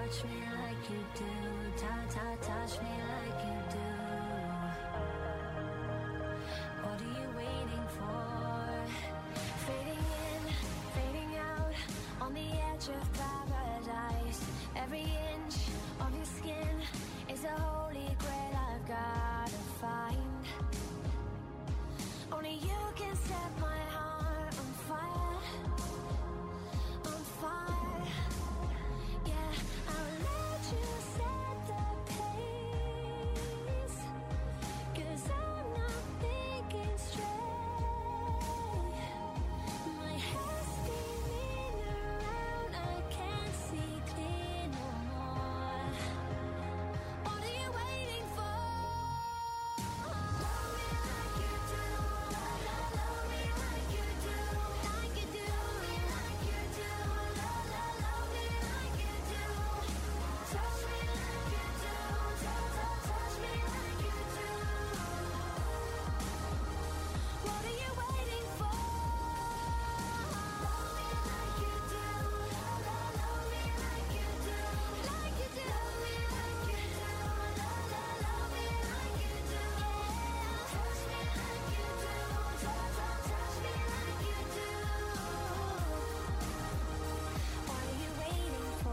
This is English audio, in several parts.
touch me like you do. Touch me like you do. What are you waiting for? Fading in, fading out, on the edge of paradise. Every inch of your skin is a holy grail I've gotta find. Only you can set my heart on fire, on fire. Yeah, I'll let you set the pace, 'cause I'm not thinking straight. My head's spinning around, I can't see clear no more. What are you waiting for? Love me like you do, love me like you do, like you do, like you do, love me like you do, touch me like you do, touch me like you do. What are you waiting for? Love me like you do, love me like you do, like you do, love me like you do, love me like you do, touch me like you do, touch me like you do. What are you waiting for?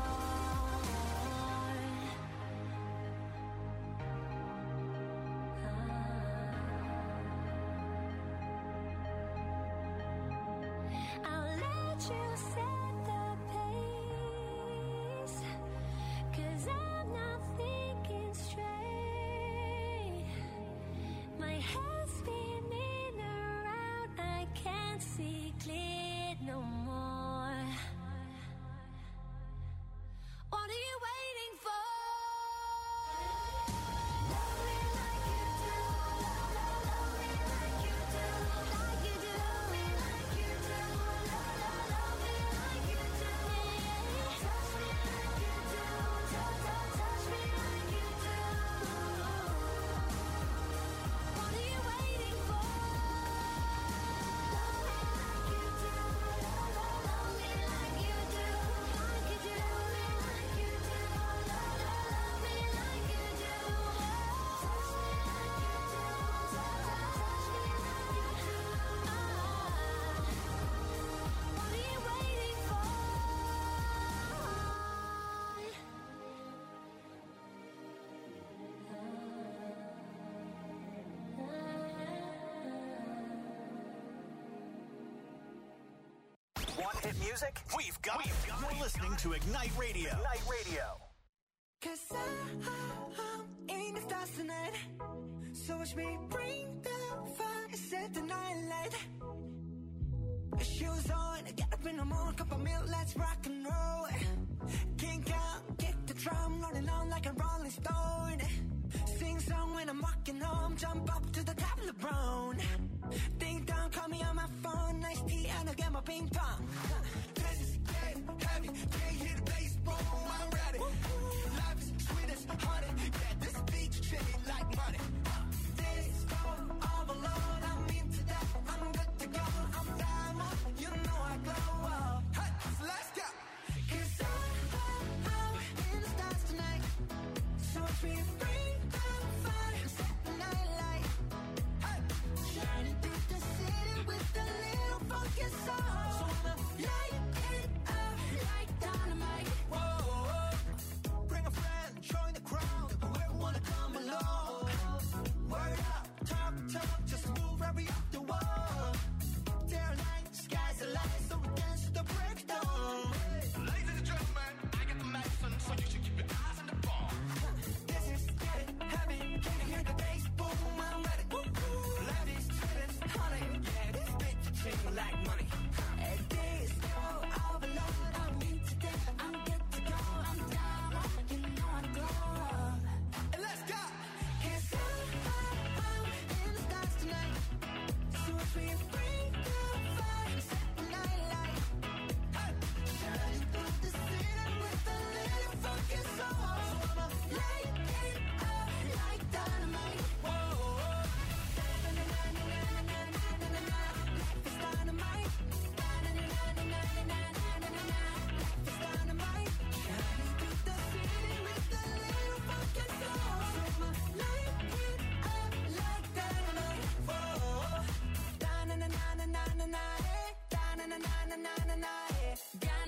I'll let you set the pace, 'cause I'm not thinking straight. My head's spinning around, I can't see clear no more. What are you waiting for? Love me like you do, love me like you do, like you do, like you do, love me like you do, touch me like you do, touch me like you do. What are you waiting for? Love me like you do, love me like you do, like you do, like you do, love me like you do, touch me like you do, touch me like you do. What are you waiting for? Want hit music? We've got it. You're listening to Ignite Radio. Ignite Radio. 'Cause I'm in the stars tonight. So watch me bring the fire, set the night light. Shoes on, get up in the morning, cup of milk, let's rock and roll. Kink out, kick the drum, rolling on like a rolling stone. Sing song when I'm walking home, jump up to the top of the brown. Ding dong, call me on my phone, nice tea and I'll get my ping pong. This is getting heavy, can't hear the bass, boom, I'm ready. Life is sweet as honey, yeah, this beach chain like money. This all alone, I'm into that, I'm good to go, I'm diamond, you know I glow up. Hey, so let's go. 'Cause I'm in the stars tonight, so watch me bring the fire, set the night light. Hey, shining through the city with a little funky soul. So I'ma light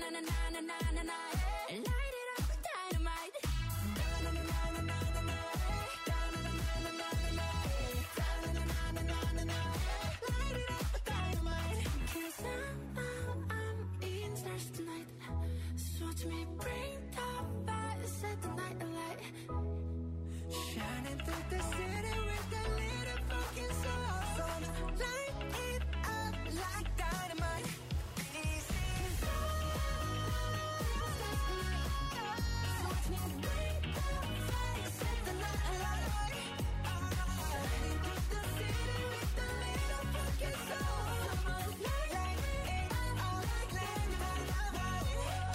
na na na na na na na. Light it up with dynamite. Na na na na na na na na. Na na na na na na na. Na na na na na na na. Light it up with dynamite. 'Cause I'm in stars tonight. So watch me bring the fire, set the night alight. Shining through the city with a little fucking sun. Light it up like dynamite. Easy. So watch me bring the fire, set the night alight. Shining through the city with a little fucking sun. Light it up like dynamite.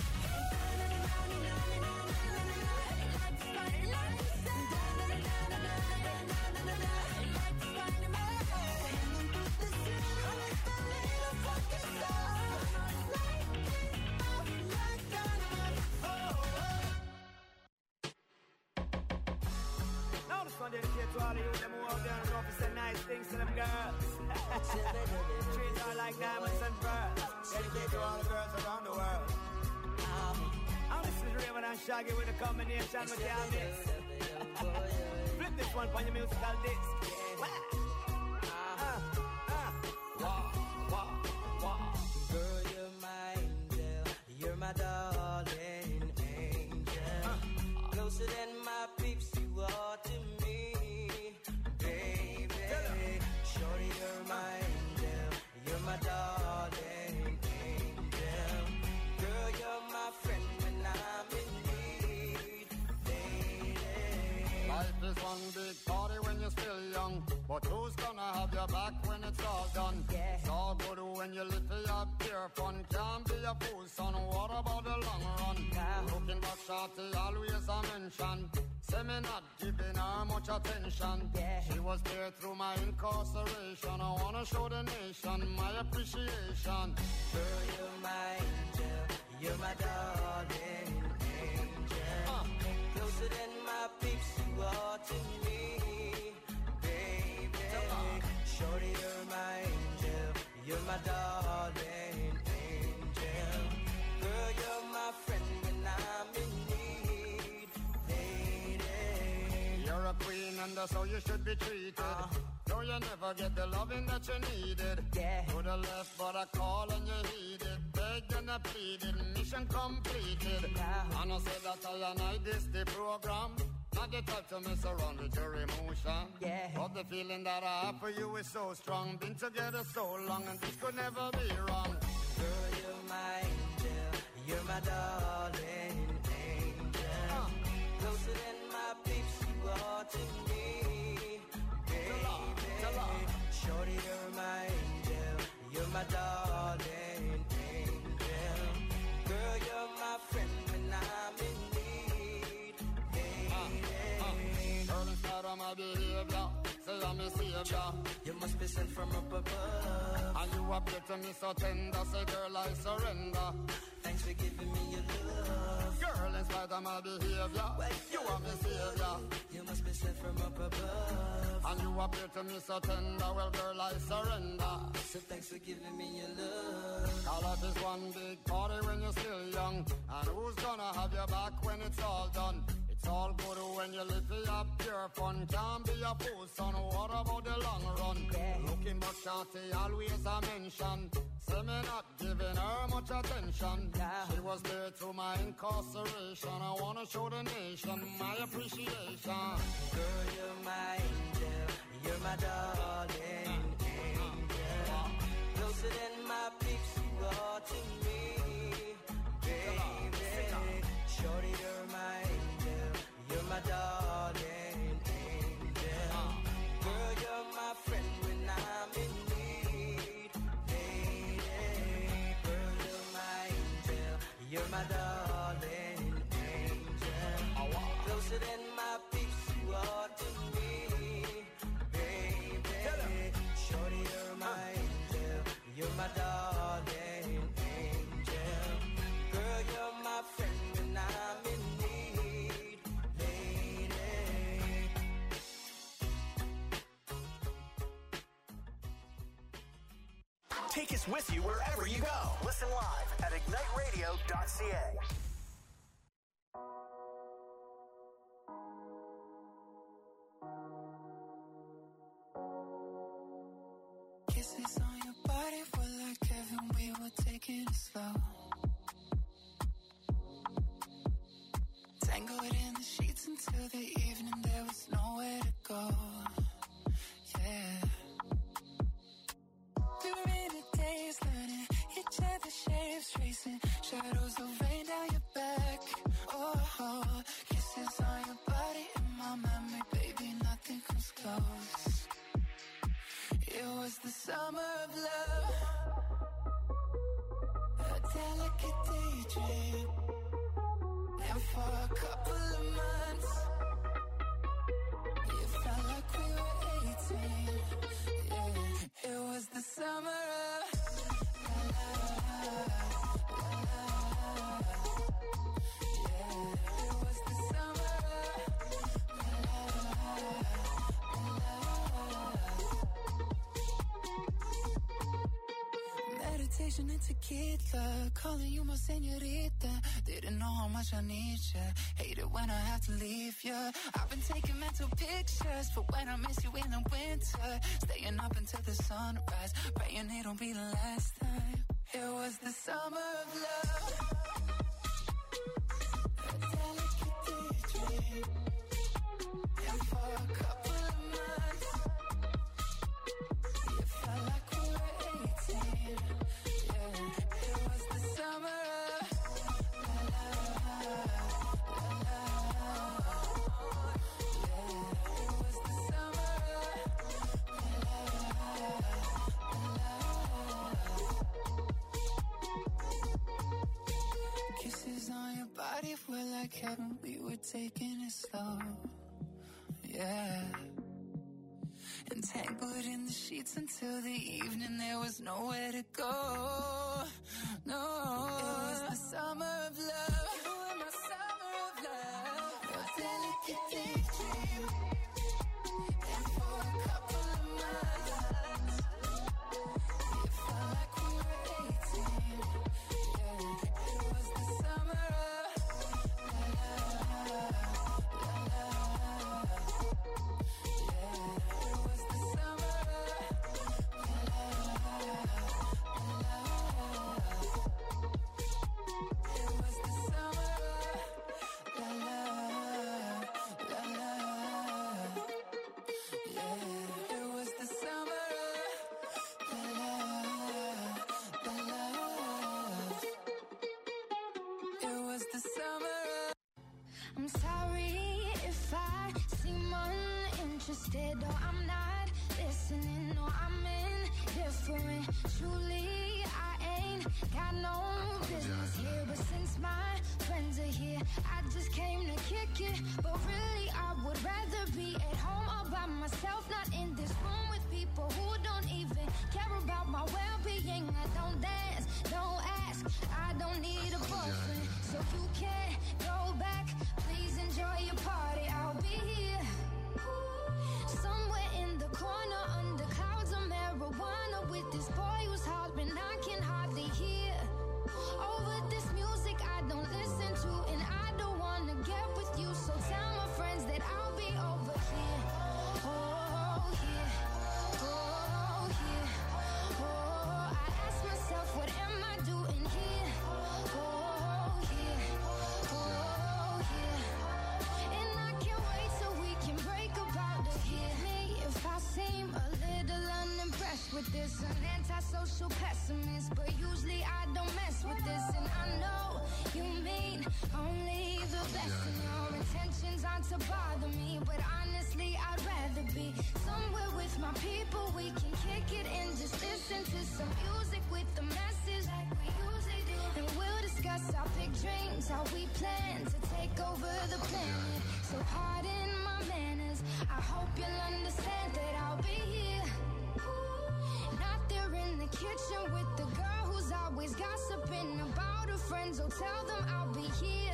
Now this one dedicated to all of you them who out there and know say nice things to them girls. Treat her like diamonds and pearls. Dedicated to all the girls around the world. And this is Raven and Shaggy with a combination with your mix. Flip this one on your musical disc. Girl, you're my angel. You're my darling angel. Closer than my peeps, you are to me, baby. Shorty, you're my angel. You're my darling angel. Girl, you're my friend when I'm in need, lady. Life is one big party when you're still young, but who's gonna have your back when it's all done? Yeah. It's all good when you live for your pure fun. Can't be a fool, son. What about the long run? Nah. Looking back, shorty, always a mention. Say me not giving her much attention. Yeah. She was there through my incarceration. I wanna show the nation my appreciation. Girl, you're my angel. You're my darling angel. Closer than my peeps, you are to me, baby. Shorty, you're my angel. You're my darling angel. Girl, you're my friend when I'm in need, lady. You're a queen and that's how you should be treated. Though you never get the loving that you needed. Yeah. To the left but I call and you heeded. Begged and I pleaded, mission completed. Nah. And I said that I and I this the program. Not the type to mess around with your emotion. Yeah. But the feeling that I have for you is so strong. Been together so long and this could never be wrong. Girl, you're my angel. You're my darling angel. Closer than my peeps, you are to me, baby. Shorty, you're my angel. You're my darling angel. Girl, you're my friend when I'm in need, lady. Girl, instead of my behavior, say I'm a savior. You must be sent from up above. And you appear to me so tender. Say girl, I surrender. Thanks for giving me your love. Girl, in spite of my behavior, you are my savior. You must be sent from up above. And you appear to me so tender. Well, girl, I surrender. So thanks for giving me your love. All life is one big party when you're still young. And who's gonna have your back when it's all done? It's all good when you live for your pure fun. Can't be a fool, son. What about the long run? Yeah. Looking back, shorty, always a mention. Say me not giving her much attention. Yeah. She was there through my incarceration. I wanna show the nation my appreciation. Girl, you're my angel. You're my darling angel. Closer than my peeps, you are to me, baby. Shorty, you're my angel. You're my darling angel. Girl, you're my friend when I'm in need, lady. Girl, you're my angel. You're my darling angel. Closer than my peeps, you are to me, baby. Shorty, you're my angel. You're my darling angel. Girl, you're my friend when I'm in need, lady. Take us with you wherever you go. Listen live at igniteradio.ca. Kisses on your body were like heaven, we were taking it slow. Tangled in the sheets until the evening, there was nowhere to go. Yeah. We were in the days learning each other's shapes, tracing shadows of rain down your back. Oh, kisses on your body in my memory, baby, nothing comes close. It was the summer of love, a delicate daydream. And for a couple of months, it felt like we were 18. Yeah, it was the summer of yeah, it was the summer of meditation and tequila, calling you my señorita. Didn't know how much I need ya. Hate it when I have to leave ya. I've been taking mental pictures for when I miss you in the winter. Staying up until the sunrise, praying it don't be the last time. It was the summer of love, a delicate daydream. And for a couple of months, it felt like we were 18. Yeah, it was the summer of kisses on your body were like heaven, we were taking it slow. Yeah. Entangled in the sheets until the evening, there was nowhere to go. No. It was the summer of love. You were my summer of love. A delicate daydream. And for a couple of months, it felt like we were 18. Yeah, it was the summer of yeah, it was the summer it was the summer yeah, it was the summer it was the summer. I'm sorry if I seem uninterested or I'm not listening or I'm indifferent. Truly, I ain't got no business here, but since my friends are here, I just came to kick it. But really, I would rather be at home all by myself, not in this room with people who don't even care about my well-being. I don't dance, don't ask, I don't need a boyfriend, so you can't go back. Please enjoy your party, I'll be here somewhere in the corner under clouds of marijuana with this boy who's hollering I can hardly hear. Over this music I don't listen to, and I don't wanna get with you, so tell my friends that I'll be over here. Oh, here. Oh, here. Oh, I ask myself, what am I doing here? Oh, here. Oh, here. And I can't wait till we can break about it here. Me, if I seem a little unimpressed with this, an antisocial pessimist, but usually I don't mess with this, and I know you mean only the best, and your intentions aren't to bother me, but honestly I'd rather be somewhere with my people. We can kick it and just listen to some music with the message like we usually do, and we'll discuss our big dreams, how we plan to take over the planet. So pardon my manners, I hope you'll understand that I'll be here, not there in the kitchen with the girl who's always gossiping about her friends. Oh, tell them I'll be here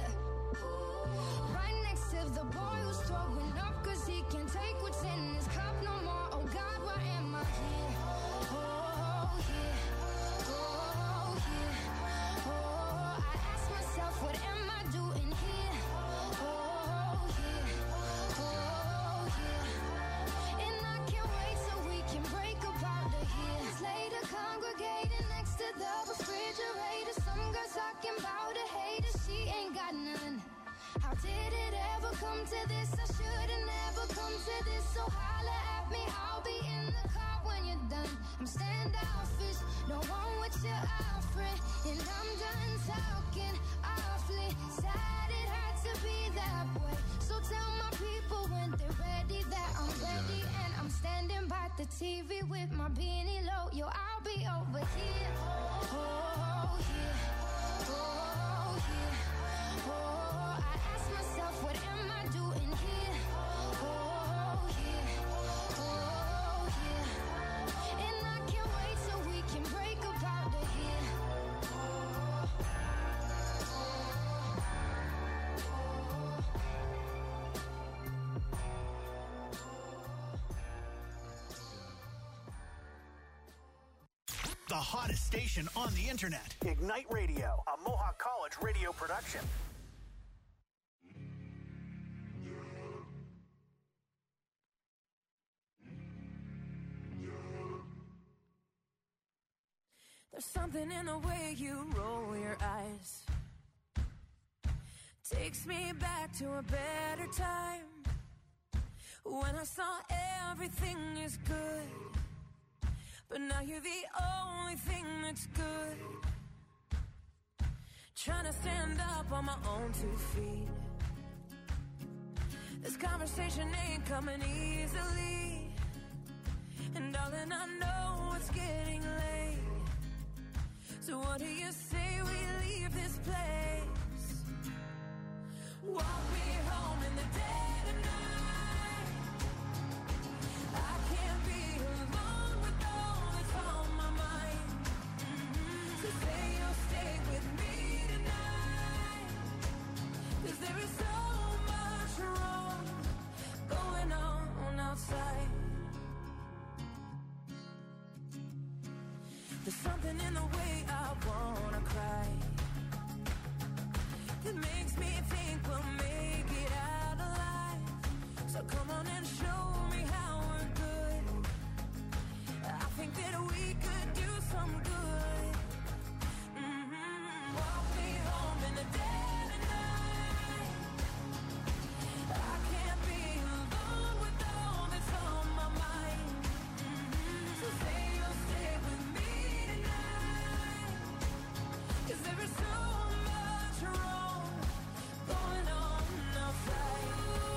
right next to the boy who's throwing up cause he can't take what's in his cup no more. Oh God, why am I here? Oh, here. Did it ever come to this? I should've never come to this. So holla at me, I'll be in the car when you're done. I'm standoffish, no one what you're offering, and I'm done talking awfully. Sad it had to be that way. So tell my people when they're ready that I'm ready, and I'm standing by the TV with my beanie low. Yo, I'll be over here. Oh, here. Oh, here. Oh, I ask myself, what am I doing here? Oh, here. Oh, here. And I can't wait till we can break up out of here. The hottest station on the internet. Ignite Radio, a Mohawk College radio production. There's something in the way you roll your eyes. Takes me back to a better time, when I saw everything is good. But now you're the only thing that's good. Trying to stand up on my own 2 feet. This conversation ain't coming easily, and darling, I know it's getting late. So what do you say we leave this place? Walk me home in the dead of night. I can't be alone with all that's on my mind. So say you'll stay with me tonight, 'cause there is so much wrong going on outside. There's something in the way I wanna cry that makes me think we'll make it out alive. So come on and show me how we're good. I think that we could do some good. Walk me home in the dead of night. I can't be alone with all that's on my mind. So say you'll stay with me tonight, 'cause there is so much wrong going on outside.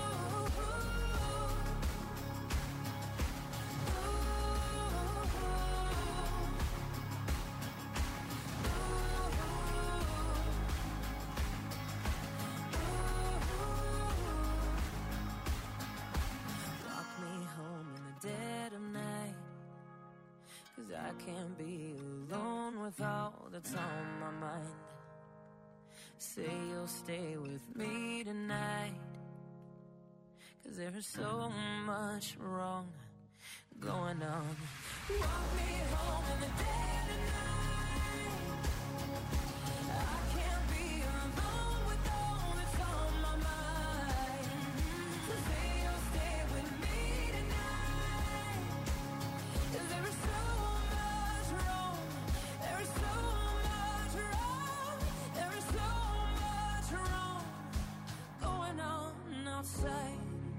Walk me home in the dead of night, 'cause I can't be alone with all that's on my mind. Say you'll stay with me tonight, 'cause there is so much wrong going on. Walk me home in the dead of night. I can't be alone with all that's on my mind. So say you'll stay with me tonight, 'cause there is so much wrong. There is so much wrong. There is so much wrong going on outside.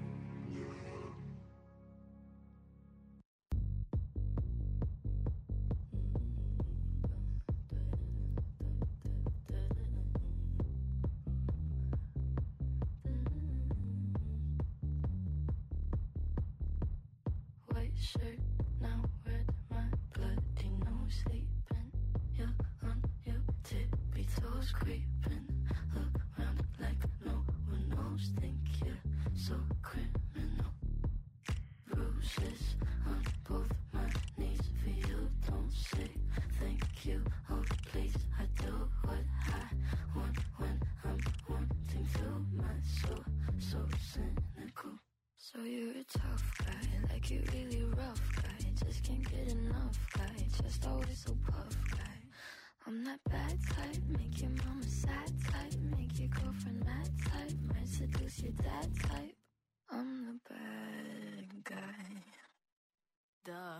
White shirt, now red, my bloody nose sleeping. You're on your tippy toes, creeping around like no one knows. Think you're so criminal. Bruises on both my knees for you. Don't say thank you, oh please. I do what I want when I'm wanting to. My soul, so cynical. So you're a tough guy, like you really rough guy. Just can't get enough guy, just always so puff guy. I'm that bad type, make your mama sad type, make your girlfriend mad type, might seduce your dad type. I'm the bad guy. Duh.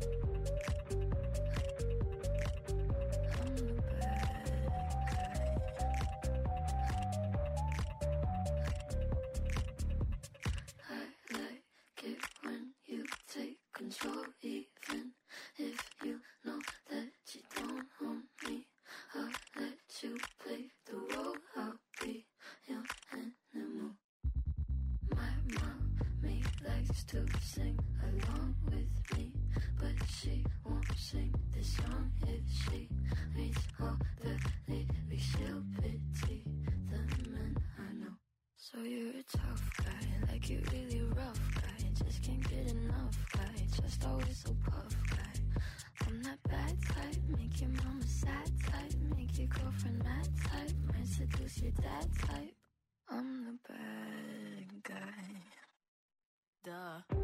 I'm the bad guy. to sing along with me, but she won't sing this song if she reads all the lyrics. She'll pity the men I know. So you're a tough guy, like you're really rough guy. Just can't get enough guy, just always so puff guy. I'm that bad type, make your mama sad type, make your girlfriend mad type, might seduce your dad type. I'm the bad guy. Duh.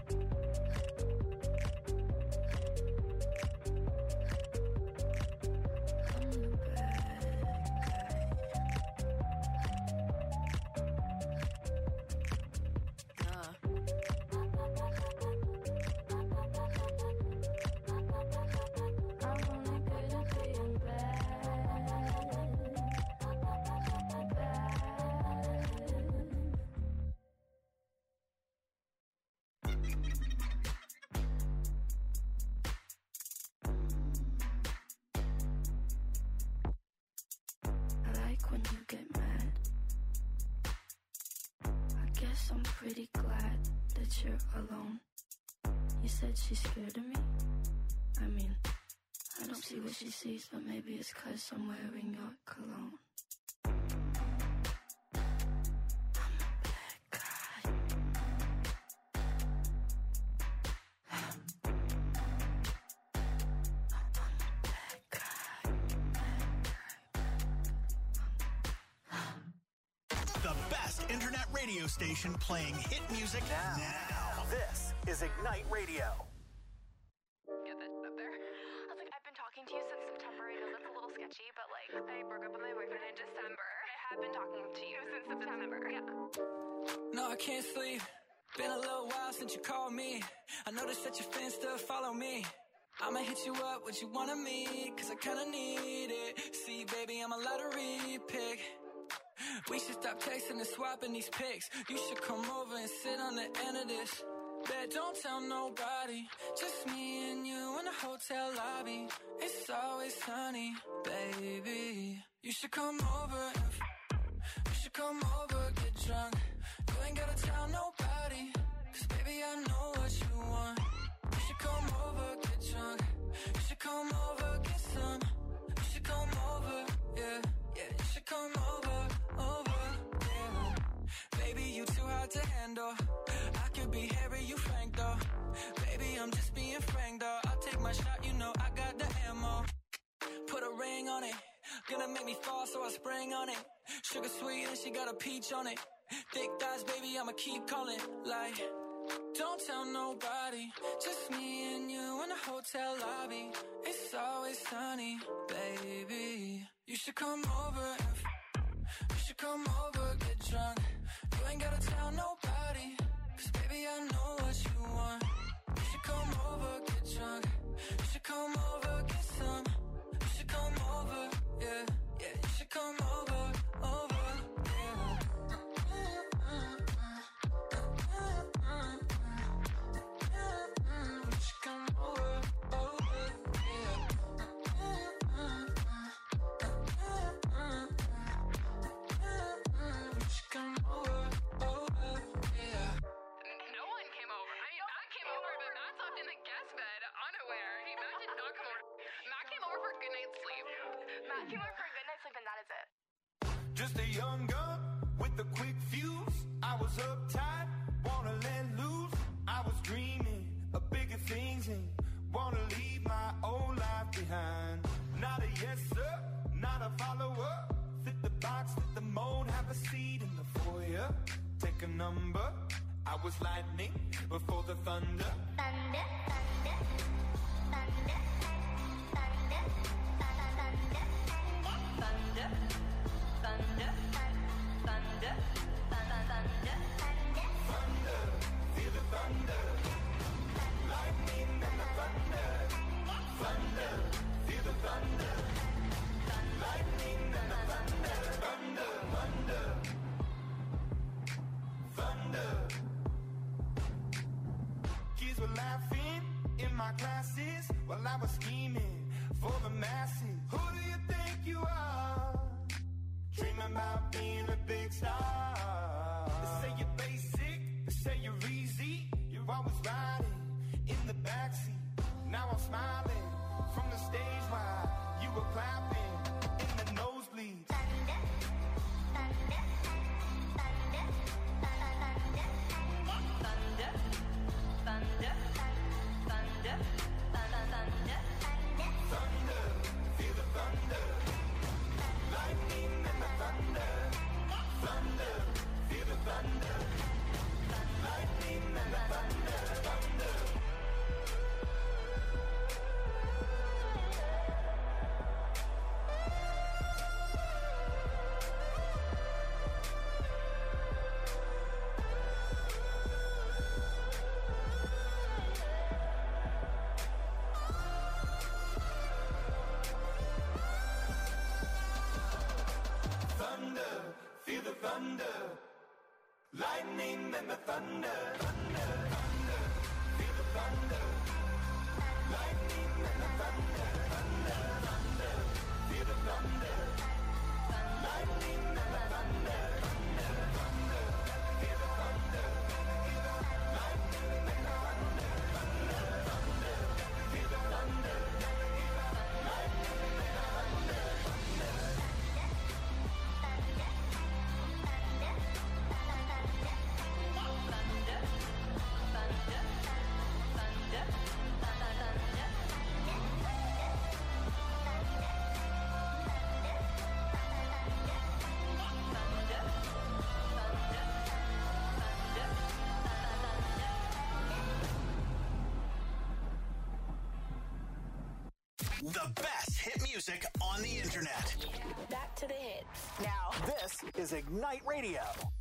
When you get mad, I guess I'm pretty glad that you're alone. You said she's scared of me. I mean, I don't see what she sees, but maybe it's 'cause I'm wearing your cologne. Internet radio station playing hit music now. This is Ignite Radio. Get that up there. I was like, I've been talking to you since September. I know that's a little sketchy, but like, I broke up with my boyfriend in December. I have been talking to you since September. Yeah. No, I can't sleep. Been a little while since you called me. I noticed that your fans still follow me. I'ma hit you up, what you want of me, 'cause I kinda need it. See, baby, I'm a lottery pick. We should stop texting and swapping these pics. You should come over and sit on the end of this. Bet don't tell nobody, just me and you in the hotel lobby. It's always sunny, baby. You should come over and you should come over, get drunk. You ain't gotta tell nobody, 'cause baby I know what you want. You should come over, get drunk. You should come over, get some. You should come over, yeah, yeah. You should come over, yeah. Baby, you too hard to handle. I could be Harry, you Frank though. Baby, I'm just being frank though. I'll take my shot, you know I got the ammo. Put a ring on it. Gonna make me fall, so I spring on it. Sugar sweet and she got a peach on it. Thick thighs, baby, I'ma keep calling. Like, don't tell nobody, just me and you in the hotel lobby. It's always sunny, baby. You should come over and you should come over, get drunk. You ain't gotta tell nobody, 'cause baby I know what you want. You should come over, get drunk. You should come over, get some. You should come over, yeah, yeah. You should come over, yeah. You should come over, yeah. You should come over, yeah. No one came over. I mean, Matt came over, but Matt slept in the guest bed, unaware. Matt did not come over. Matt came over for a good night's sleep. Matt came over for a good night's sleep, and that is it. Just a young gun with a quick fuse. I was uptight, wanna let loose. I was dreaming of bigger things and wanna leave my old life behind. Not a yes sir, not a follower. Fit the box, fit the mold, have a seat in the foyer. Take a number. I was lightning before the thunder. Thunder, thunder, thunder, thunder, thunder, thunder, thunder, thunder, thunder, Thunder, feel the thunder. Lightning and the thunder. Thunder, feel the thunder. Lightning and the thunder. Thunder, thunder. Thunder. Kids were laughing in my classes while I was scheming for the masses. Who do you think you are? Dreaming about being a big star. They say you're basic, they say you're easy. You I was riding in the backseat. Now I'm smiling from the stage while you were clapping in the nosebleeds. Thunder, thunder, thunder, thunder, thunder, thunder, thunder, thunder, feel the thunder, lightning and the thunder, thunder, feel the thunder, lightning and the thunder, thunder. Feel the thunder, lightning and the thunder, thunder, thunder. Feel the thunder, lightning and the thunder, thunder, thunder. Feel the thunder, lightning and the thunder, thunder, thunder. Feel the thunder, lightning and the thunder, thunder, thunder. Feel the thunder, lightning and the thunder, thunder. The best hit music on the internet. Back to the hits. Now, this is Ignite Radio.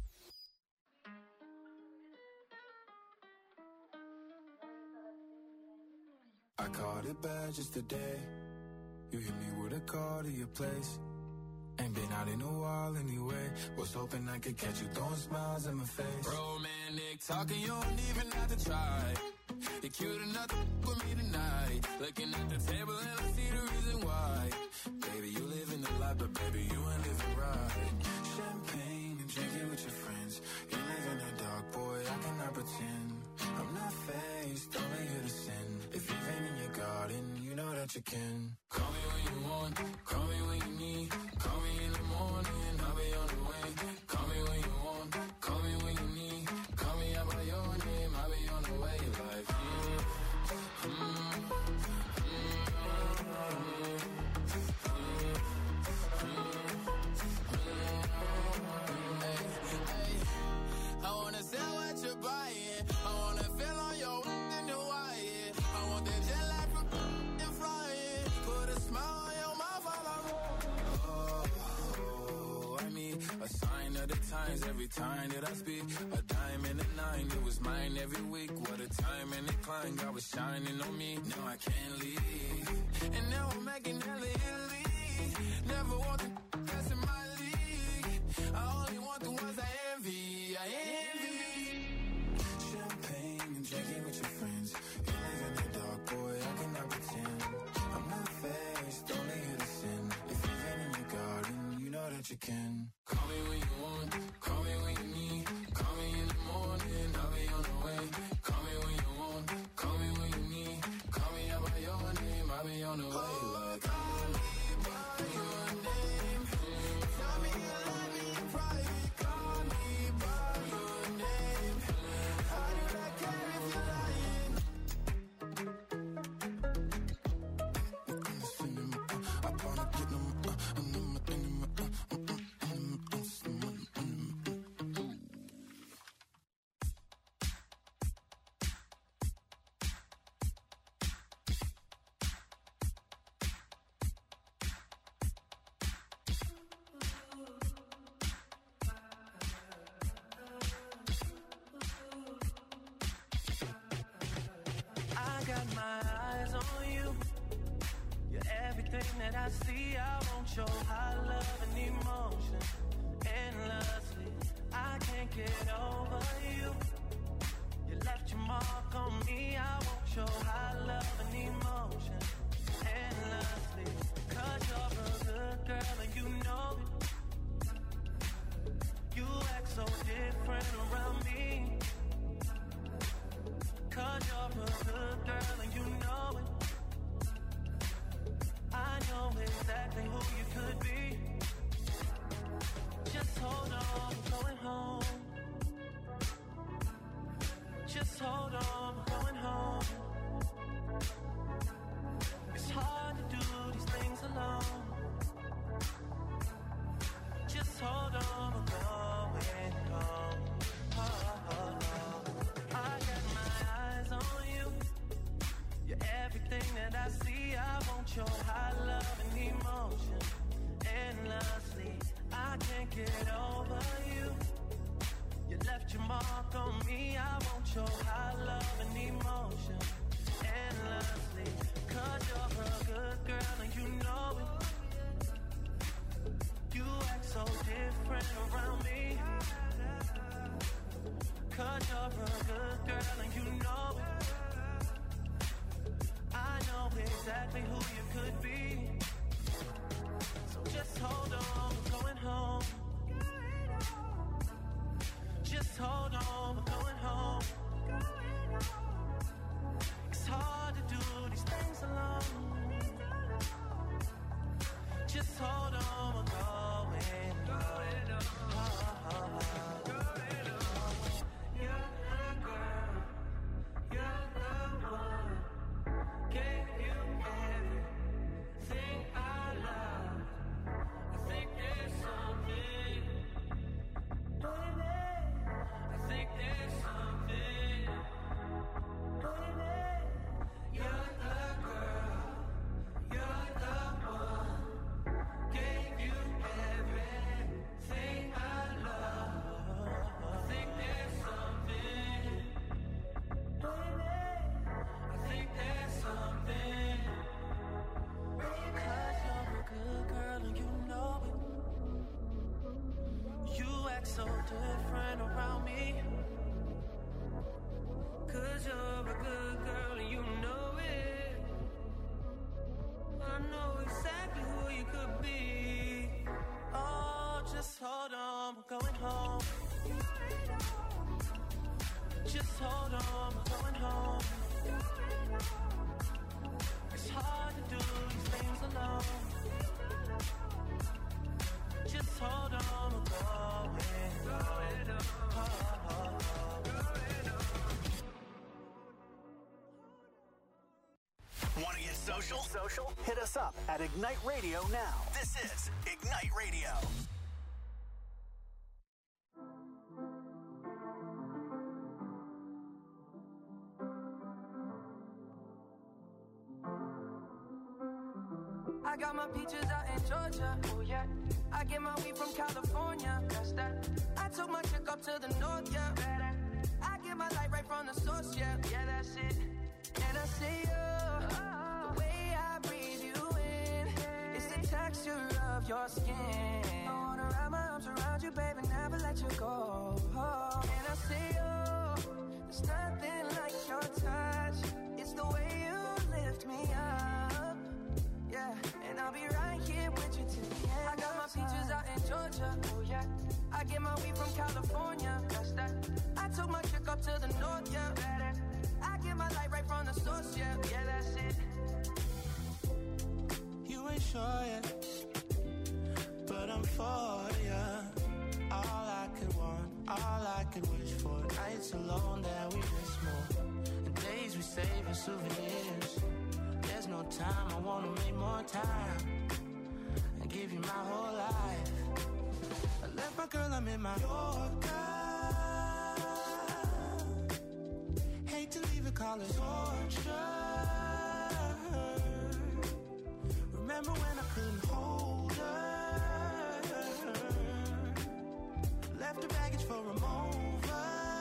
I caught it bad just today. You hit me with a call to your place. Ain't been out in a while anyway. Was hoping I could catch you throwing smiles in my face. Romantic talking, you don't even have to try. You're cute enough to with me tonight. Looking at the table and I see the reason why. Baby, you live in the life, but baby, you ain't living right. Champagne and drinking with your friends. You live in the dark, boy, I cannot pretend. I'm not faced, only here to sin. If you've been in your garden, you know that you can. Call me when you want, call me when you need. Call me in the morning, I'll be on the way. Call me when you want, call me when you need. Call me out by your name, I'll be on the way. Like, I wanna sell what you're buying. I wanna feel on your and your wire. I want that jet lag from and flying. Put a smile on your mouth while I'm oh, I need a sign of the times every time that I speak. A dime and a nine, it was mine every week. What a time and a climb, God was shining on me. Now I can't leave, and now I'm making hella Italy. Never want the that's in my league. I only want the ones I envy. I envy. Champagne and drinking with your friends. You live in the dark, boy, I cannot pretend. I'm not faced, only here to sin. If you've been in your garden, you know that you can. Call me when you want, call me when you need. Call me in the morning, I'll be on the way. Call me when you want, call me when you need. Call me out by your name, I'll be on the way. Like, call me by your name. Tell me you love me in private. Call me by your name. I do not care if you're lying. that I see, I won't show high love and emotion endlessly. I can't get over you. You left your mark on me. I won't show high love and emotion endlessly. 'Cause you're a good girl and you know it. You act so different around me. Just hold on, we're going home. You're the girl, you're the one. Gave you everything I love. I think there's something, baby. I think there's something, baby. You're the girl, you're the one. Gave you everything I love. I think there's something, baby. I think there's something. Cause you're a good girl and you know it. You act so different around me. Cause you're a good girl and you know it. I know exactly who you could be. Oh, just hold on, we're going home. Just hold on, we're going home. It's hard to do these things alone. Just hold on, we're going home. Want to get social? Hit us up at Ignite Radio now. This is Ignite Radio. I got my peaches out in Georgia. Oh yeah. I get my weed from California. That's that. I took my chick up to the north, yeah. I get my light right from the source, yeah. Yeah, that's it. And I see you, the way I breathe you in, it's the texture of your skin. I wanna wrap my arms around you, baby, never let you go. And I see you, there's nothing like your touch. It's the way you lift me up. Yeah, and I'll be right here with you till the end. I got my peaches out in Georgia. Oh yeah. I get my weed from California. That's that. I took my chick up to the north, yeah. I get my light right from the source, yeah. Yeah, that's it. You ain't sure yet, but I'm for ya. All I could want, all I could wish for. Nights alone that we miss more, and days we save as souvenirs. There's no time, I wanna make more time and give you my whole life. I left my girl, I'm in my Yorker. Hate to leave it, call it torture. Remember when I couldn't hold her? Left her baggage for a mover.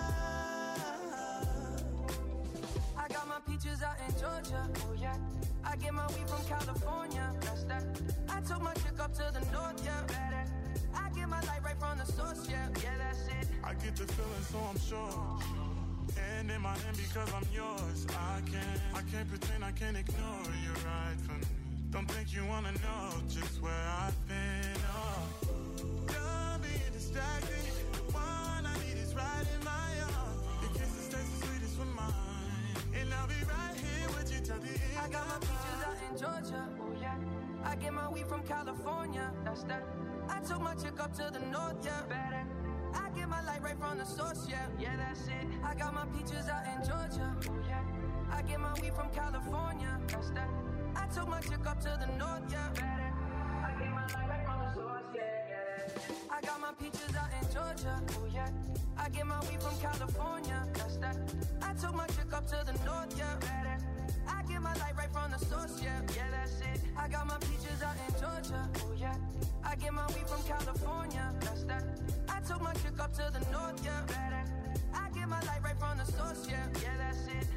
I got my peaches out in Georgia. Oh yeah. I get my weed from California. That's that. I took my chick up to the north, yeah. I get my light right from the source, yeah. Yeah, that's it. I get the feeling, so I'm sure. Hand in my hand because I'm yours. I can't pretend, I can't ignore you right from me. Don't think you wanna know just where I've been. Oh, don't be distracted. The one I need is right in my arms. Your kisses taste the sweetest for mine, and I'll be right here with you till the end. I got my peaches out in Georgia. Oh yeah. I get my weed from California. That's that. I took my chick up to the north, yeah. I get my light right from the source, yeah. Yeah, that's it. I got my peaches out in Georgia. Oh yeah. I get my weed from California. That's that. I took my chick up to the north, yeah. I get my light right from the source, yeah. I got my peaches out in Georgia. Oh yeah. I get my weed from California. That's that. I took my chick up to the north, yeah. I get my light right from the source, yeah. Yeah, that's it. I got my peaches out in Georgia. Oh yeah. I get my weed from California. That's that. I took my chick up to the north, yeah. I get my light right from the source, yeah. Yeah, that's it.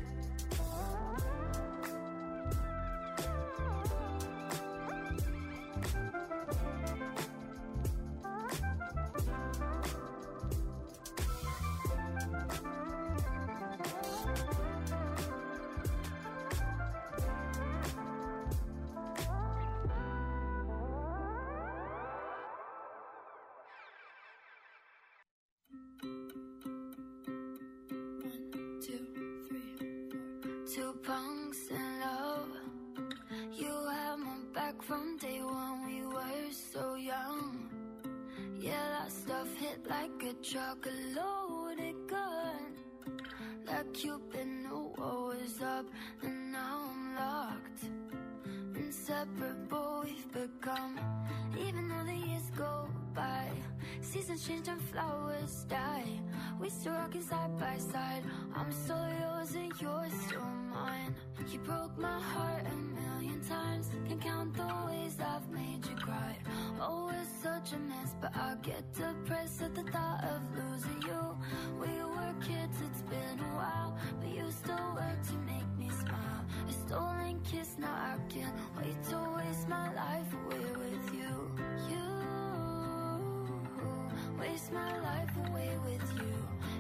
it like a truck, a loaded gun. Like you've been knew what was up, and now I'm locked. Inseparable we've become, even though the years go by. Seasons change and flowers die. We still rockin' side by side. I'm still yours and you're still mine. You broke my heart a million times. Can't count the ways I've made you cry. Oh, it's such a mess, but I get depressed at the thought of losing you. We were kids, it's been a while, but you still work to make me smile. A stolen kiss, now I can't wait to waste my life away with you. Waste my life away with you.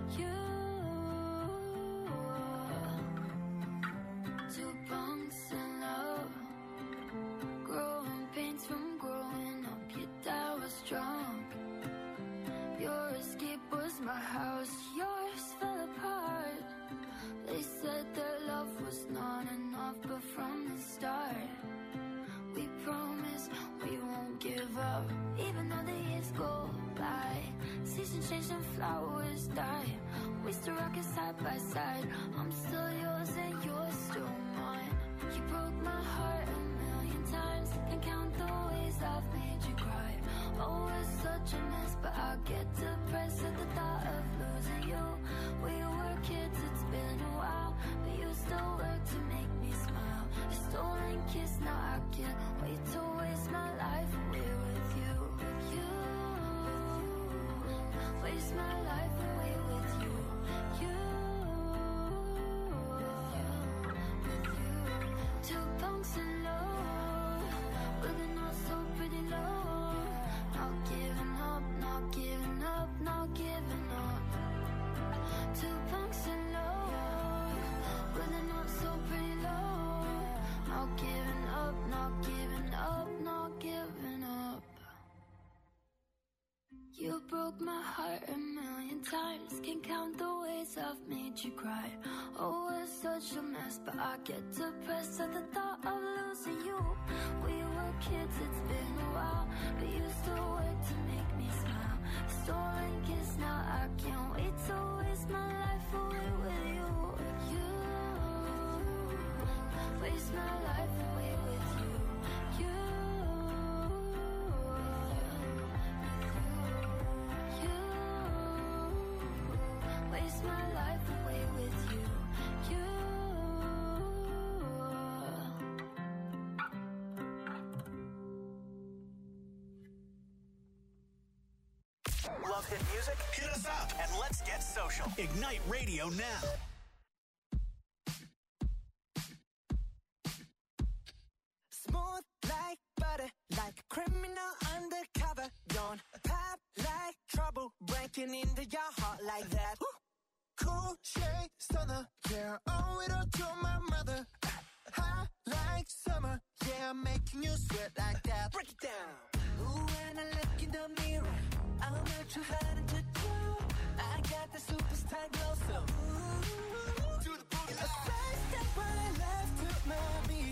Two punks in love, growing pains from growing up. Your dad was drunk. Your escape was my house. Yours fell apart. They said their love was not enough, but from the start we promise we won't give up. Even though the years go by, seasons change and flowers die. We still rockin' side by side. I'm still yours and you're still mine. You broke my heart a million times. Can't count the ways I've made you cry. Oh, it's such a mess, but I get depressed at the thought of losing you. We were kids, it's been a while, but you still work to make me smile. A stolen kiss, now I can't wait to waste my life away with you. Waste my life away with you. Two punks in love, looking all so pretty low. Not giving up, not giving up, not giving up. Two punks in love, looking all so pretty low. Not giving up, not giving up, not giving up. You broke my heart a million times. Can't count the ways I've made you cry. Oh, it's such a mess, but I get depressed at the thought of losing you. We were kids, it's been a while, but you still work to make me smile. Stolen kiss, now I can't wait to waste my life away with you. Waste my life away with you. Waste my life away with you. Love hit music? Hit us up and let's get social. Ignite Radio now. Smooth like butter, like a criminal undercover. Don't pop like trouble, breaking into your heart like that. Cool shade stunner, yeah, owe it all to my mother. Hot like summer, yeah, I'm making you sweat like that. Break it down. Ooh, when I look in the mirror, I'm not too hard to do. I got the superstar glow, so ooh, to the boogie line. A side step right left to my beat.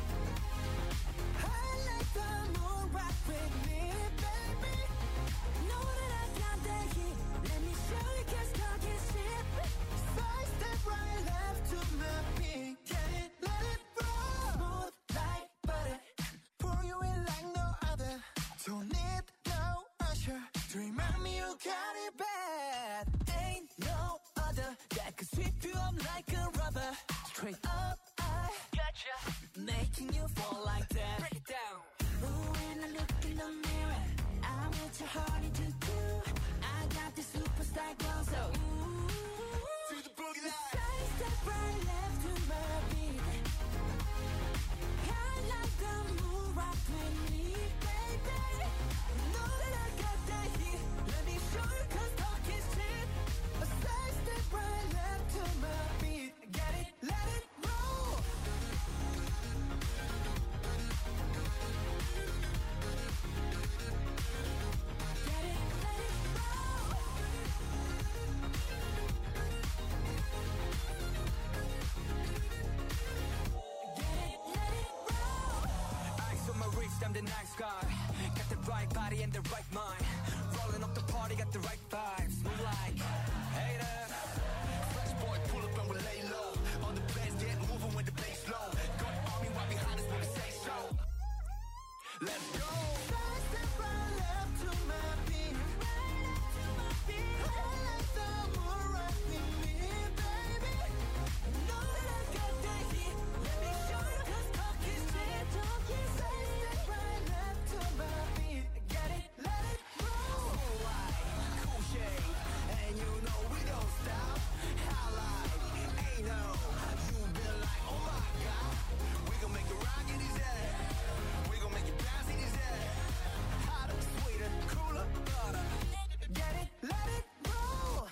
I like the moon rock with me, baby. Know that I got that heat. Let me show you, 'cause talk is cheap. Side step right left to my beat. Get it, let it roll. Smooth like butter, pour you in like no other. Don't need no usher to remind me you got it bad. ain't no other that could sweep you up like a rubber. Straight up, I gotcha, making you fall like that. Break it down. Ooh, when I look in the mirror, I'm what your heart to do. I got the superstar glow, so ooh, to the boogie line. side step right left to my beat. I like the moon rock with me, baby. Know that I got that heat. Let me show you, 'cause talk is cheap. A side step right left to my beat. Get it, let it roll. Get it, let it roll. Get it, let it roll. Eyes on my wrist, I'm the nice guy. Got the right body and the right mind. Rolling up up the party, got the right vibes. Move like hater. Fresh boy, pull up and we lay low. All the players get moving when the bass low. Got the army right behind us when we say so. Let's go. Side step right left to my beat. I like the moon rock with me, baby. Know that I got that heat. Let me show you 'cause talk is cheap. Side step right left to my beat. Get it, let it roll. Cool light, cool shade, and you know we don't stop. Highlight, ain't no. You been like, oh my God. We gon' make it rock in his head. We gon' make it bounce in his head. Hotter, sweeter, cooler, butter. Get it, let it roll.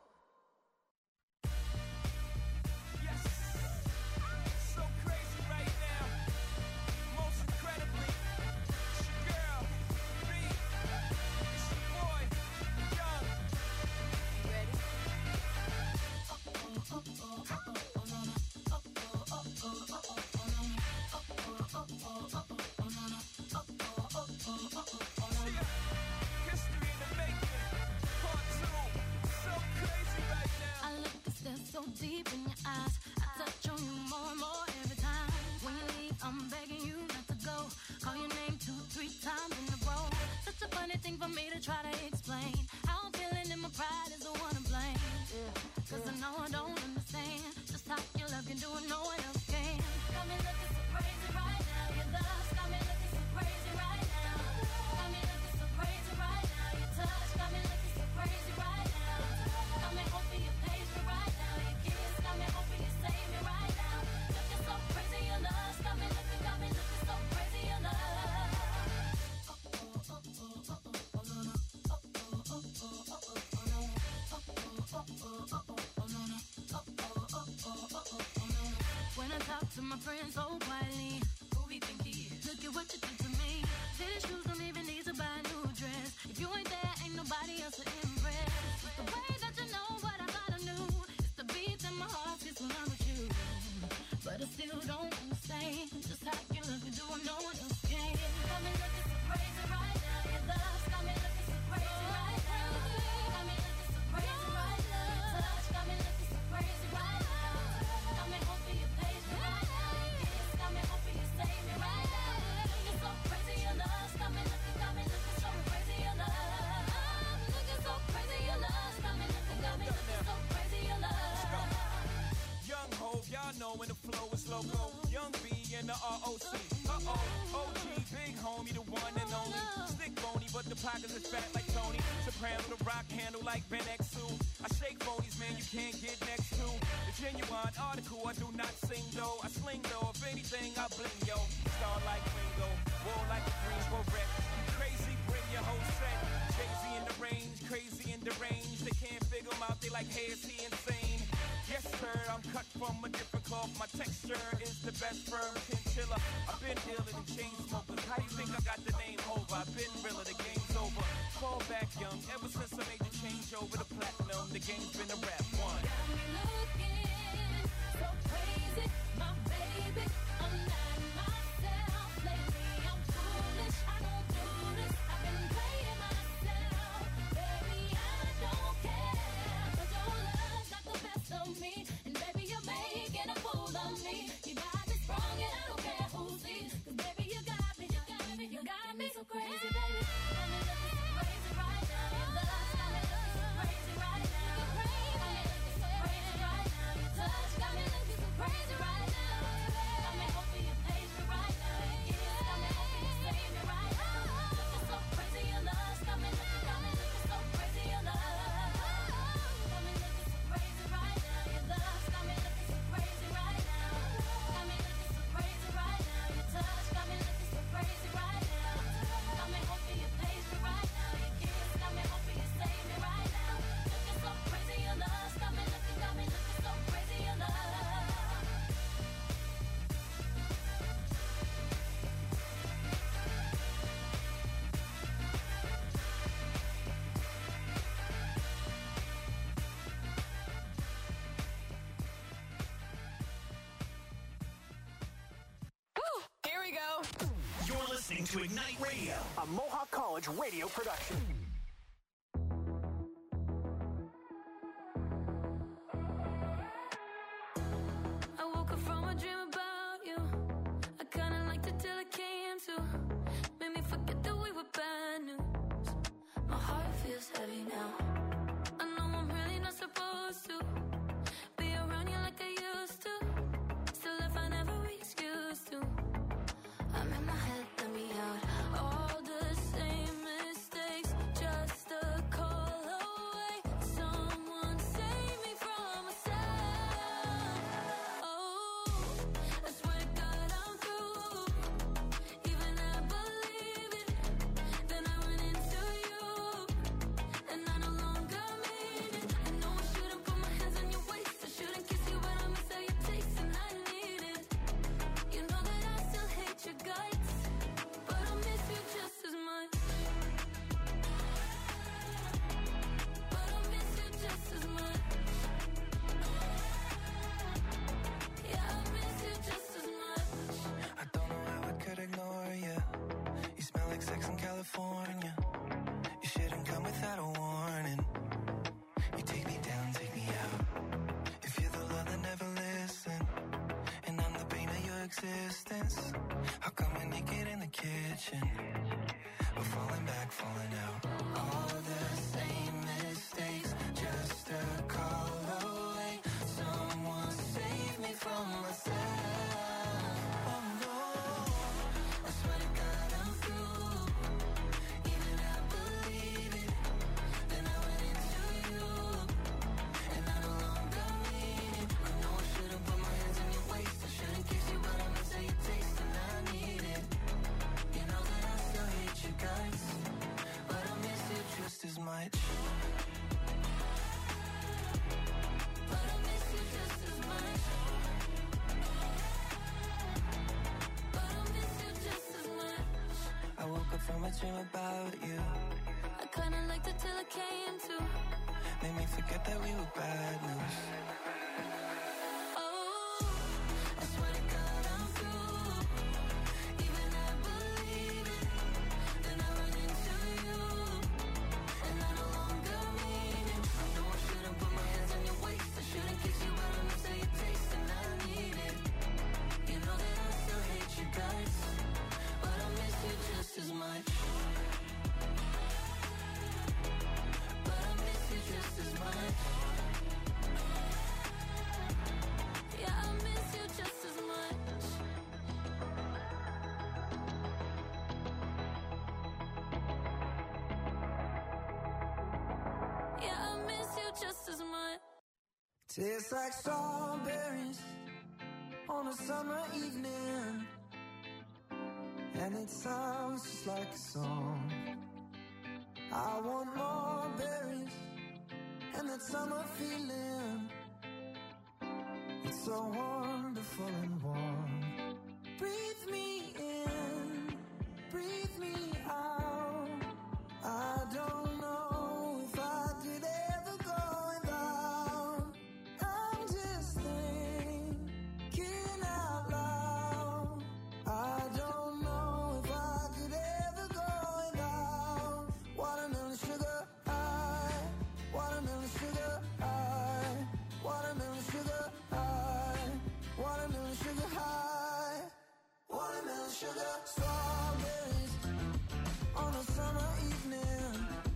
Yes, so crazy right now. Most incredibly, it's your girl, B. It's your boy, Young. Ready? History in the making, part 2. So crazy right now. I look and stare so deep in your eyes. I touch on you more and more every time. When you leave, I'm begging you not to go. Call your name 2-3 times in a row. Such a funny thing for me to try to explain. How I'm feeling and my pride is the one to blame. Cause I know I don't understand just how your love can do it, no one else can. Got me looking so crazy right now. Your love got me looking so crazy right now. Got me looking so crazy right now. Your touch got me looking so crazy right now. Got me hoping you page me right now. Your kiss got me hoping you save me right now. Looking so crazy, your love got me looking so crazy, your love. When I talk to my friends so quietly, who we think he is? Look at what you did to me. Fitted shoes don't even need to buy a new dress. If you ain't there, ain't nobody else to impress. It's the way that you know what I thought I knew. It's the beat that my heart gets when I'm with you. But I still don't understand just how you look and do what no one else can. Got me looking so crazy right now. Your love's got me looking so crazy right now. Got me looking so crazy right now. Your touch got me looking so crazy right now. Got me hoping you page me right now. Your kiss got me hoping you save me right now. Looking so crazy, your love's got me looking so crazy, your love. Looking so crazy, your love's got me looking so crazy, your love. Young Hov, y'all know when the flow is loco. Young B and the ROC. Uh-oh, OG, big homie, the one and only. Stick bony, but the pockets is fat like Tony. Soprano, the rock handle like Ben X2. I shake phonies, man, you can't get next to. The genuine article, I do not sing though. I sling though, if anything, I bling yo. Star like Ringo, war like a Greensboro wreck. You crazy, bring your whole set. Jay-Z in the range, crazy in the range. They can't figure him out, they like, hey, is he insane? Yes, sir, I'm cut from a different cloth. My texture is the best firm chinchilla. I've been dealing in chain smokers. How you think I got the name over? I've been realer, the game's over. Fall back young, ever since I made the change over to platinum. The game's been a rap one. Got me looking so crazy, my baby. I'm not myself lately. I'm foolish, I don't do this. I've been playing myself, baby. I don't care, 'cause your love got the best of me, and baby you're making a fool of me. You got me sprung, and I don't care who sees, 'cause baby you got me so crazy, baby. Got me looking so crazy right now. Your love got me looking so crazy right now. You're crazy, got me looking so crazy right now. Your touch got me looking so crazy right now. Got me hoping you page me right now. Your kiss got me hoping you save me right now. Looking so crazy, your love got me looking so crazy, your love. Got me looking so crazy right now. Your love got me looking so crazy right now. Got me looking so crazy right now. Your touch got me looking so crazy right now. Got me hoping you page me right now. Your kiss got me hoping you save me right now. Looking so crazy, your love got me looking so crazy, your love. Here we go. You're listening to Ignite Radio, a Mohawk College radio production. back, falling out. All the same mistakes, just a call away. Someone save me from myself. Oh no, I swear to God I'm through. Even I believe it. Then I went into you, and I no longer mean it. I know I should've put my hands on your waist. I should've kissed you, but I miss how you taste, and I need it. You know that I still hate you guys, but I miss you just as much. But I miss you just as much. But I miss you just as much. I woke up from a dream about you. I kinda liked it till it came to. Made me forget that we were bad news. Oh, I swear to God I'm through. Even I believe it. Then I run into you, and I no longer mean it. I know I should've put my hands on your waist. I shouldn't kiss you, but I miss how you taste, and I need it. You know that I still hate you guys, but I miss you just as much. But I miss you just as much. yeah, I miss you just as much. Yeah, I miss you just as much. Tastes like strawberries on a summer evening, and it sounds just like a song. I want more berries and that summer feeling. It's so wonderful and warm. Breathe me in, breathe me out. I don't know if I could ever go without. I'm just thinking out loud. I don't know if I could ever go without. Watermelon sugar high, watermelon sugar high, watermelon sugar high, watermelon sugar high, watermelon sugar. Strawberries on a summer evening.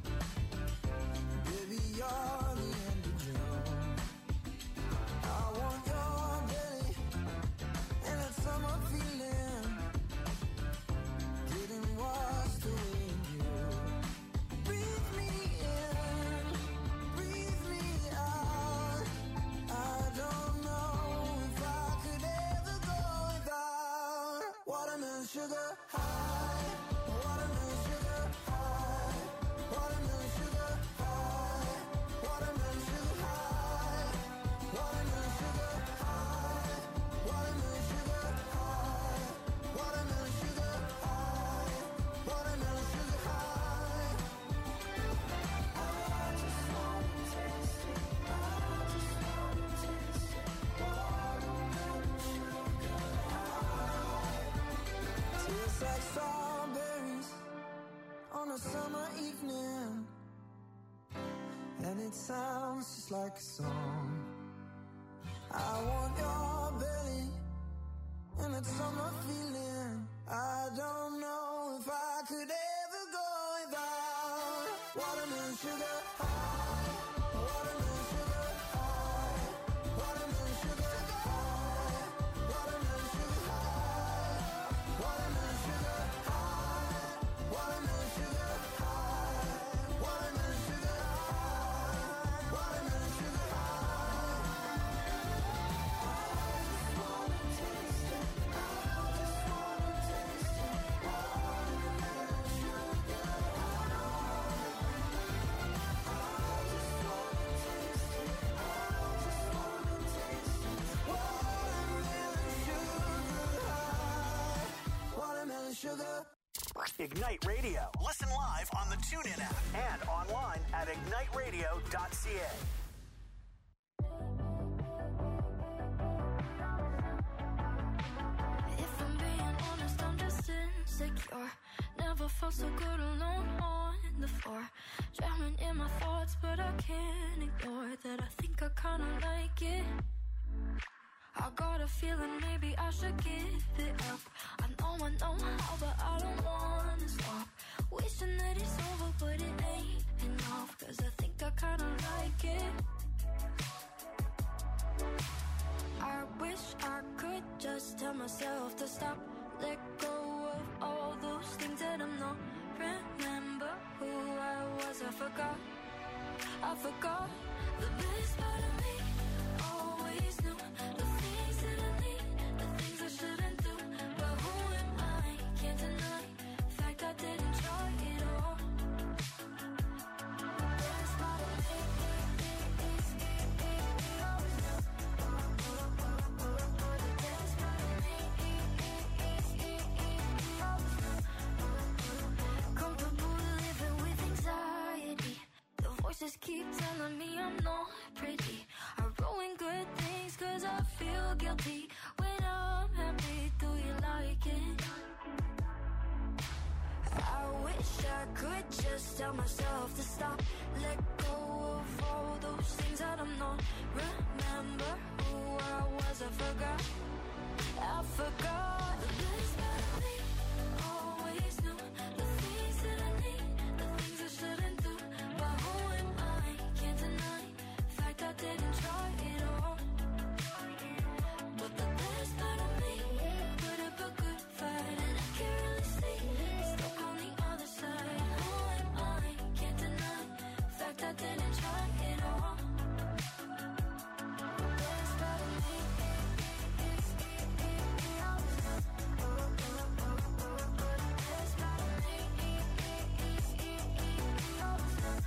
Baby, you're the end of June. I want your belly and that summer feeling, getting washed away in you. Breathe me in, breathe me out. I don't know if I could ever go without. Watermelon sugar high, watermelon sugar high, watermelon sugar high, watermelon sugar high, watermelon sugar high, watermelon sugar high, watermelon sugar high, watermelon sugar high. I just wanna taste it. I just wanna taste it. Watermelon sugar high. Tastes like strawberries on a summer evening, and it sounds just like a song. I want your belly and that summer feeling. I don't know if I could ever go without. Watermelon sugar high, watermelon sugar high, watermelon sugar high, watermelon sugar high, watermelon sugar high, watermelon sugar high, watermelon sugar high, watermelon sugar high. I just wanna taste it. I just wanna taste it. Watermelon sugar high. I just wanna taste it. I just wanna taste it. Watermelon sugar high. Watermelon sugar. Ignite Radio. Listen live on the TuneIn app and online at igniteradio.ca. If I'm being honest, I'm just insecure. Never felt so good alone on the floor. Drowning in my thoughts, but I can't ignore that. I think I kinda like it. I got a feeling maybe I should give it up. I know how, but I don't wanna stop. Wishing that it's forgot the best part of me. Always knew the things that I need, the things I shouldn't do. But who am I? Can't deny the fact I didn't try it all. The best part of me is always know. The best part of me is always know. Comfortable living with anxiety. The voices keep telling me I'm not pretty. I ruin good things cause I feel guilty. When I'm happy, do you like it? I wish I could just tell myself to stop. Let go of all those things that I'm not. Remember who I was, I forgot. I forgot the best part of me. Always knew the things that I need, the things I shouldn't do. But who am I? Can't deny the fact I didn't try it all. But the best part of me put up a good fight, and I can't really see it's stuck on the other side. Who am I? Can't deny the fact I didn't try it all. The best part of me is always know. The best part of me is always know.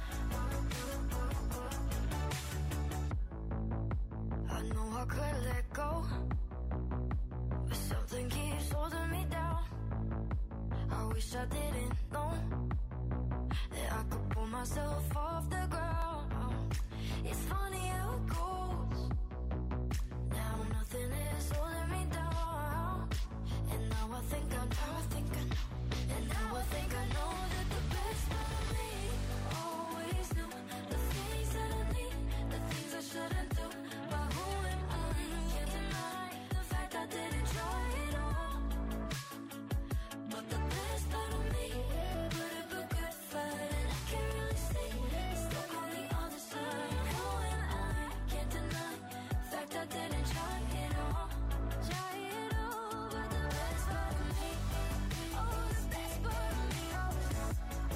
I know I could let go, but something keeps holding me down. I wish I didn't know that I could pull myself off the ground. It's funny how it goes. Now nothing is holding me down. And now I think I know, and now I think I know that the best part of me always knew the things that I need, the things I shouldn't do. But who am I? Can't deny the fact I didn't try it all. But the best part of me put up a good fight, and I can't really see it's stuck on the other side. Who am I? Can't deny the fact I didn't try it all. Try it all, but the best part of me, oh, the best part of me always know.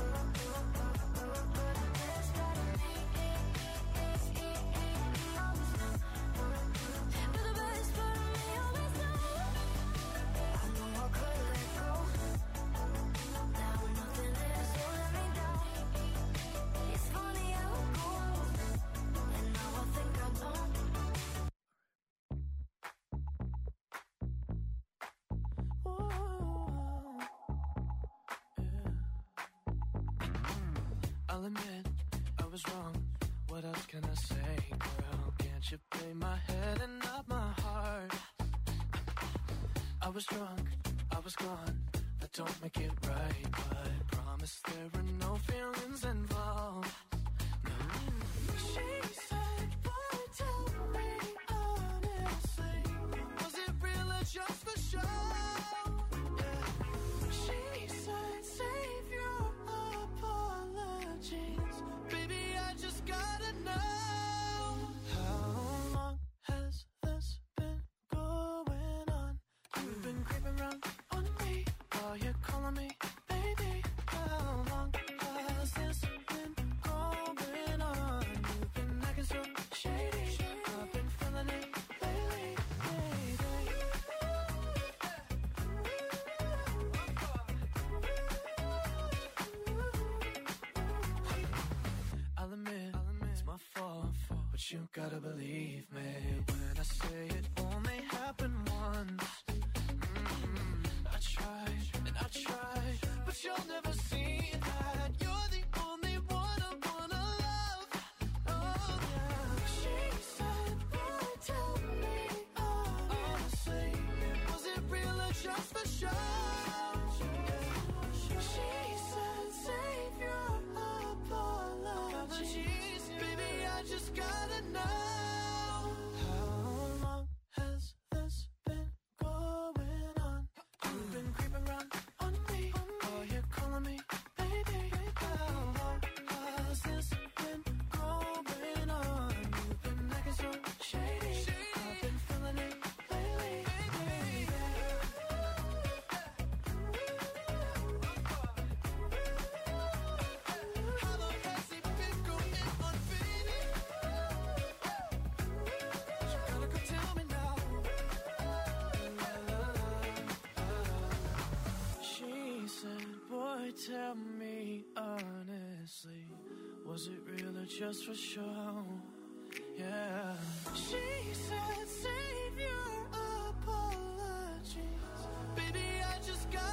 But the best part of me always know. But the best part of me always know. I know I could let go. Now nothing is holding me down. It's funny how it goes. And now I think I don't. I'll admit I was wrong. What else can I say, girl? Can't you play my head and not my heart? I was drunk, I was gone. That don't make it right, but promise there are no feelings involved. No. She said, boy, tell me honestly, was it real or just for show? Yeah. She said, save your apologies. Baby, I just gotta know. How long has this been going on? You've been creeping around on me while you're calling me baby. How long has this been going on? You've been acting so shady. I've been feeling it lately, baby. I'll admit it's my fault, but you gotta believe me when I say it only happened once. I tried and I tried, but you'll never see that. You're the only one I wanna love. Oh yeah. She said, boy, tell me honestly, was it real or just for show? She said, save your apologies. Baby, I just gotta know. How long has this been going on? You've been creeping around on me while you're calling me baby. tell me honestly, was it real or just for show? Yeah. She said, save your apologies. Baby, I just got